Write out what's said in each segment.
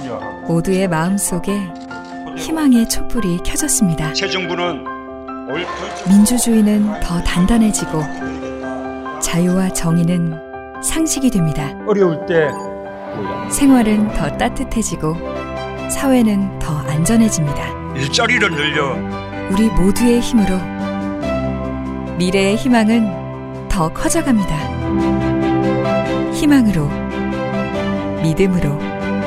모두의 마음속에 희망의 촛불이 켜졌습니다. 새 정부는 민주주의는 더 단단해지고 자유와 정의는 상식이 됩니다. 어려울 때 생활은 더 따뜻해지고 사회는 더 안전해집니다. 일자리를 늘려 우리 모두의 힘으로 미래의 희망은 더 커져갑니다. 희망으로, 믿음으로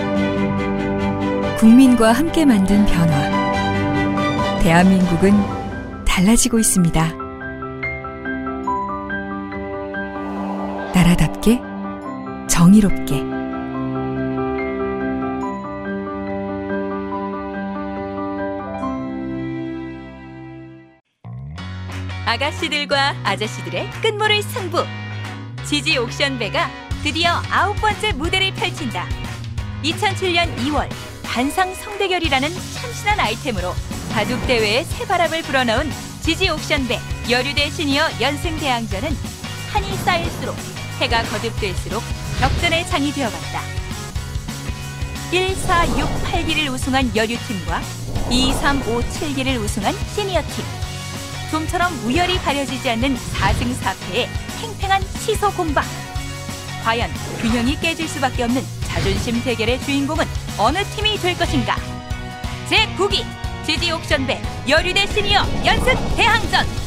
국민과 함께 만든 변화. 대한민국은 달라지고 있습니다. 나라답게, 정의롭게. 아가씨들과 아저씨들의 끝모를 승부. 지지 옥션배가 드디어 9번째 무대를 펼친다. 2007년 2월 단상 성대결이라는 참신한 아이템으로 바둑대회에 새바람을 불어넣은 지지 옥션배 여류대 시니어 연승대항전은 한이 쌓일수록 해가 거듭될수록 격전의 장이 되어갔다. 1, 4, 6, 8기를 우승한 여류팀과 2, 3, 5, 7기를 우승한 시니어팀. 좀처럼 우열이 가려지지 않는 4승 4패의 팽팽한 시소 공방. 과연 균형이 깨질 수밖에 없는 자존심 대결의 주인공은 어느 팀이 될 것인가? 제9기 지지 옥션배 여류대 시니어 연승 대항전.